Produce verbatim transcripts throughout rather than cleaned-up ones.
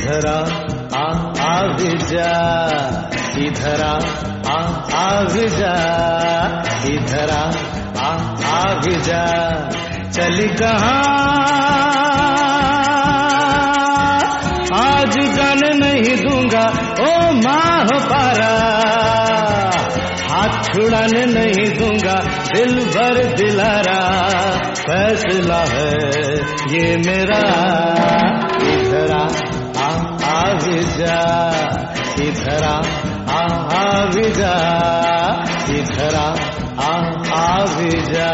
इधर आ आ आ भी जा, इधर आ आ आ भी जा, इधर आ आ आ भी जा। चली कहाँ आज जाने नहीं दूंगा ओ माह पारा, हाथ छुड़ाने नहीं दूंगा दिल भर दिलारा, फैसला है ये मेरा। इधर आ आ आ भी जा, इधर आ आ आ भी जा, इधर आ आ आ भी जा।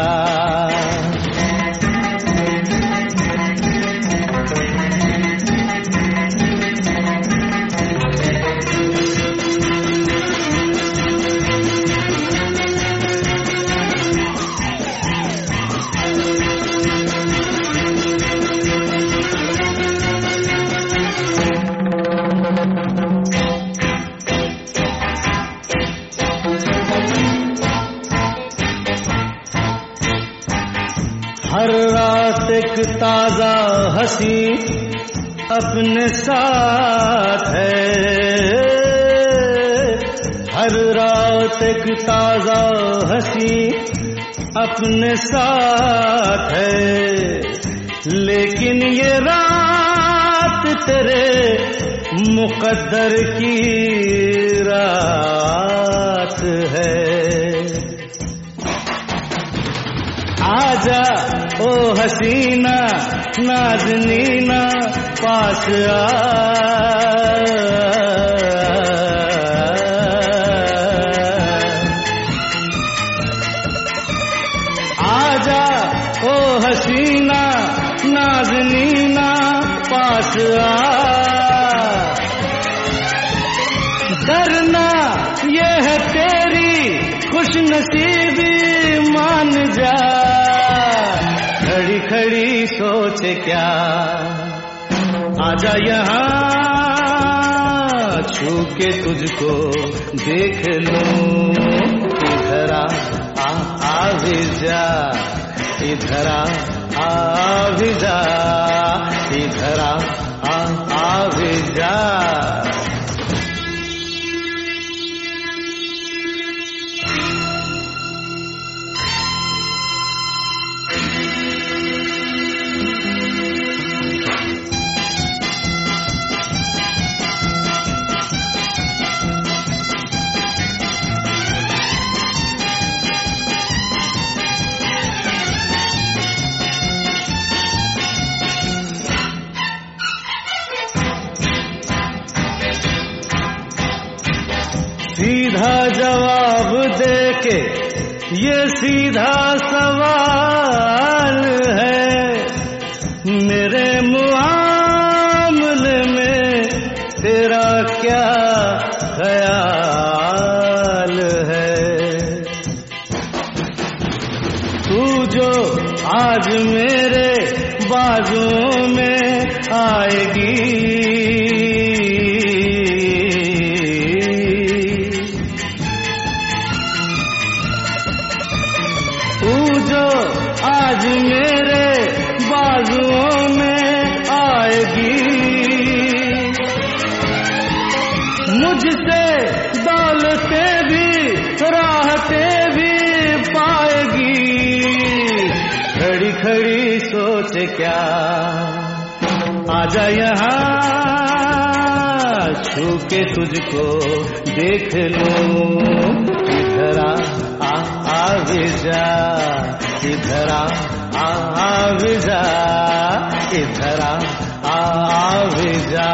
हर रात एक ताजा हंसी अपने साथ है, हर रात एक ताजा हंसी अपने साथ है, लेकिन ये रात तेरे मुकद्दर की रात है। आजा ओ हसीना नाज़नीना पास आ, आजा ओ हसीना नाज़नीना पास आ। डरना ये है तेरी खुशनसीबी मान जा, खड़ी खड़ी सोच क्या आजा यहाँ छू के तुझको देख लूं। इधर आ आ आ भी जा, इधर आ आ भी जा, इधर आ आ आ भी जा। सीधा जवाब दे के ये सीधा सवाल है, मेरे मुआमले में तेरा क्या ख्याल है। तू जो आज मेरे बाजुओं में आएगी, जो आज मेरे बाजुओं में आएगी, मुझसे दौलतें भी राहतें भी पाएगी। खड़ी खड़ी सोच क्या आजा यहाँ छू के तुझको देख लूं। इधर आ आ आ भी जा, इधर आ आ आ भी जा, इधर आ आ आ भी जा।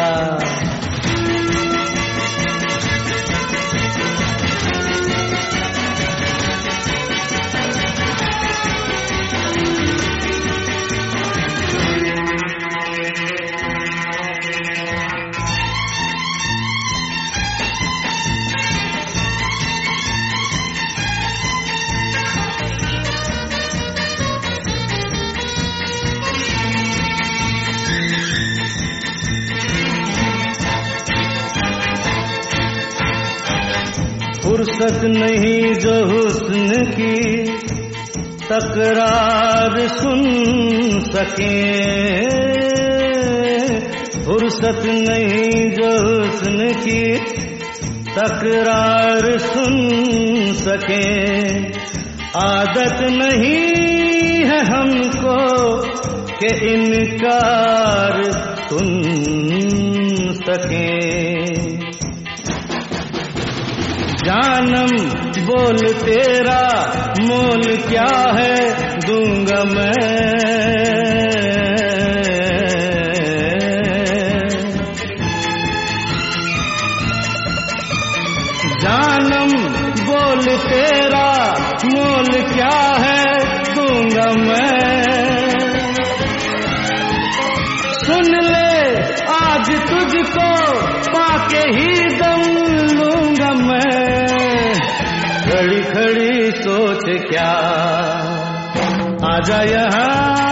फुर्सत नहीं जो हुस्न की तकरार सुन सके, फुर्सत नहीं जो हुस्न की तकरार सुन सके, आदत नहीं है हमको कि इनकार सुन सके। जानम बोल तेरा मोल क्या है दूंगा मैं, जानम बोल तेरा मोल क्या है दूंगा मैं। सुन ले आज तुझको पाके ही दम लूंगा मैं, खड़ी खड़ी सोच क्या आजा यहाँ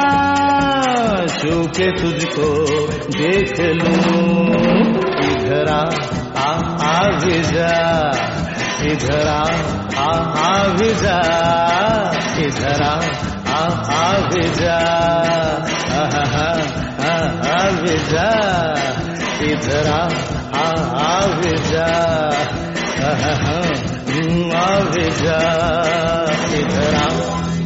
छू के तुझको देख लूं। इधर आ आ आ भी जा, इधर आ आ आ भी जा, इधर आ आ आ भी जा, आ आ आ आ भी जा, इधर आ आ आ भी जा, आ आ आ भी जा, इधर आ